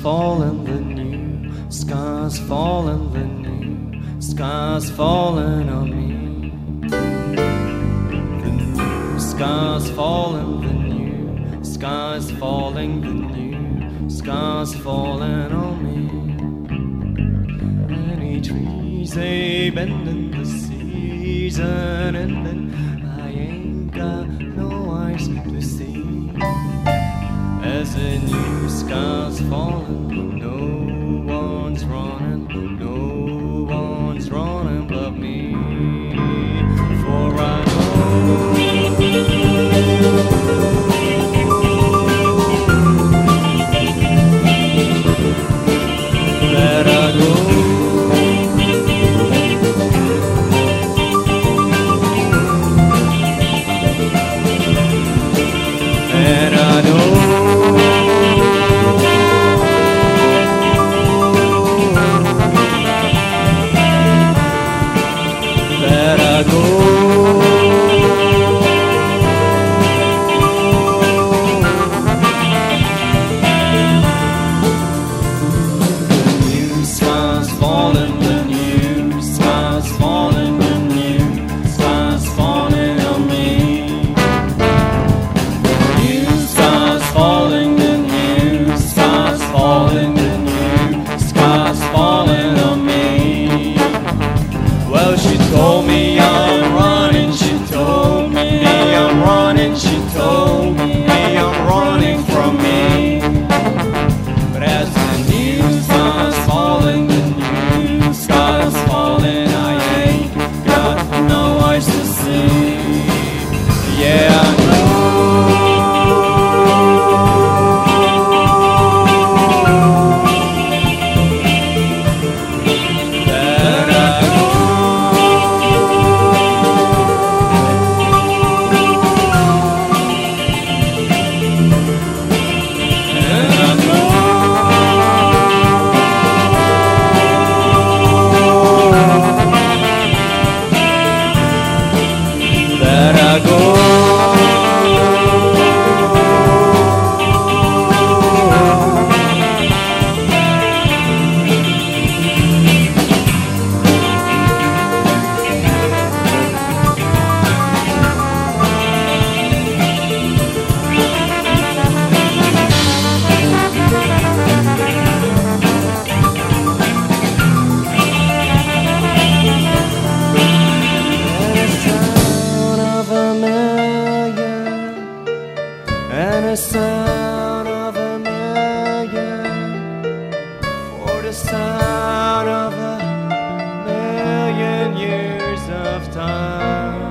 falling, the new sky's falling, the new sky's falling on me. The new sky's falling, the new sky's falling, the new sky's falling on me. Any trees they bending, the season ending, I ain't got no eyes to see. As the new sky's falling, no one's running, no one's running but me. For I know that I go. And I know that I go. The new sky's falling, the new sky's falling, the new sky's falling on me. New sky's falling, the new sky's falling, the new sky's falling on me. Well, she told me I'm running, she told me I'm running, she told me I'm running from me. But as the new sky's falling, the new sky's falling, I ain't got no eyes to see. Yeah, I know that I know. That I go. And a sound of a million, for the sound of a million years of time.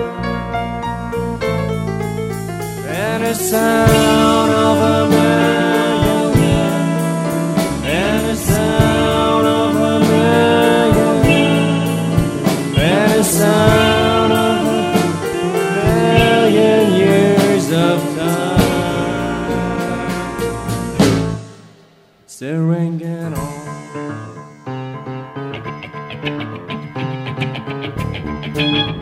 And a sound of a million, and a sound of a million, and a sound of a million years of time. Still ringing on.